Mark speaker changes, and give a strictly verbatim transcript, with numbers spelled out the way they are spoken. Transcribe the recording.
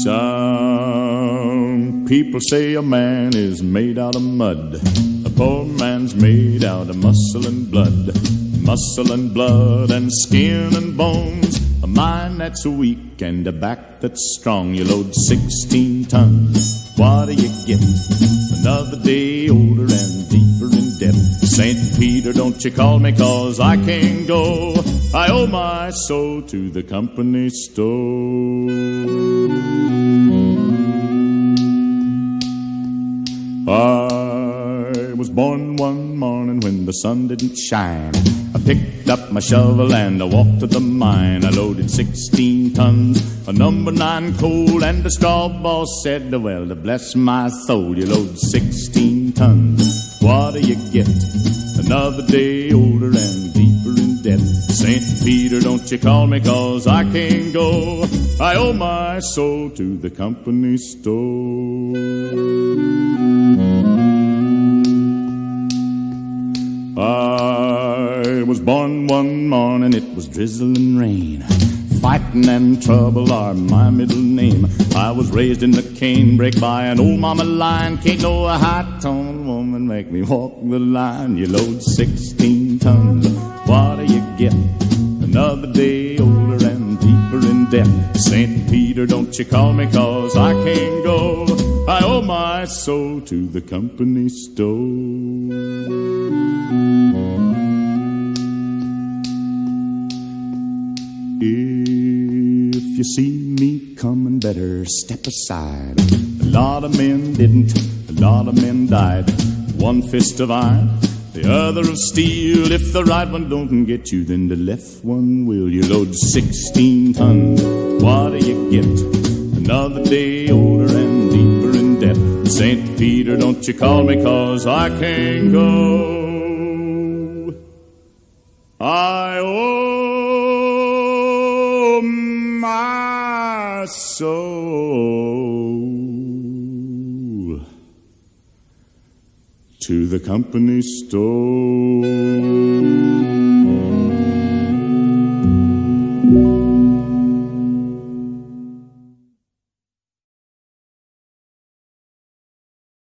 Speaker 1: Some people say a man is made out of mud. A poor man's made out of muscle and blood. Muscle and blood and skin and bones. A mind that's weak and a back that's strong. You load sixteen tons. What do you get? Another day older and deeper in debt. Saint Peter, don't you call me, 'cause I can't go. I owe my soul to the company store. I was born one morning when the sun didn't shine. I picked up my shovel and I walked to the mine. I loaded sixteen tons of number nine coal, and the straw boss said, well, to bless my soul, you load sixteen tons. What do you get? Another day older and deeper in debt. Saint Peter, don't you call me, 'cause I can't go. I owe my soul to the company store. I was born one morning, it was drizzling rain. Fighting and trouble are my middle name. I was raised in the canebrake by an old mama lion. Can't no high-toned woman make me walk the line. You load sixteen tons, what do you get? Another day older and deeper in debt. Saint Peter, don't you call me, 'cause I can't go. I owe my soul to the company store. If you see me coming, better step aside. A lot of men didn't, a lot of men died. One fist of iron, the other of steel. If the right one don't get you, then the left one will. You load sixteen tons, what do you get? Another day older and deeper in debt. Saint Peter, don't you call me, 'cause I can't go. I owe my soul to the company store.